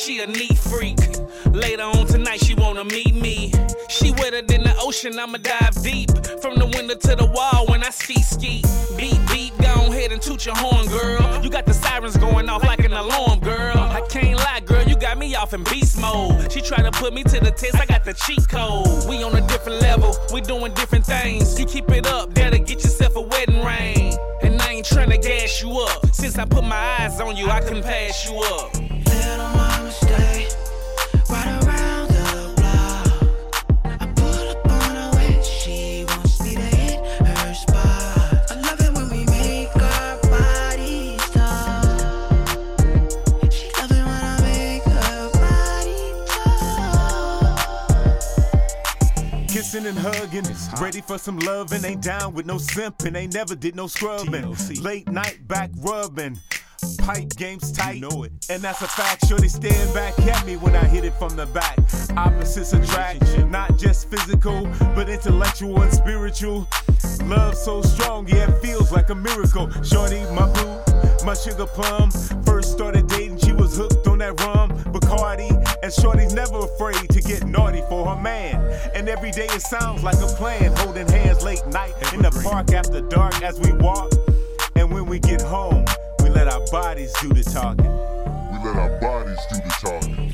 she a neat freak. Later on tonight, she wanna meet me. She wetter than the ocean, I'ma dive deep. From the window to the wall when I ski. Beep, beep, go ahead and toot your horn, girl. You got the sirens going off like an alarm, girl. I can't lie, girl, you got me off in beast mode. She try to put me to the test, I got the cheat code. We on a different level, we doing different things. You keep it up, that'll get yourself a wedding ring. And I ain't tryna gas you up. Since I put my eyes on you, I can pass you up. Little mama stay right around the block. I pull up on her when she wants me to hit her spot. I love it when we make our bodies talk. She love it when I make her body talk. Kissing and hugging, ready for some loving. Ain't down with no simping, ain't never did no scrubbing. Late night back rubbing. Pipe game's tight, you know it. And that's a fact. Shorty staring back at me when I hit it from the back. Opposites attract, not just physical, but intellectual and spiritual. Love so strong, yeah, it feels like a miracle. Shorty, my boo, my sugar plum. First started dating, she was hooked on that rum, Bacardi. And Shorty's never afraid to get naughty for her man. And every day it sounds like a plan. Holding hands late night in the park after dark as we walk. And when we get home, we let our bodies do the talking. We let our bodies do the talking.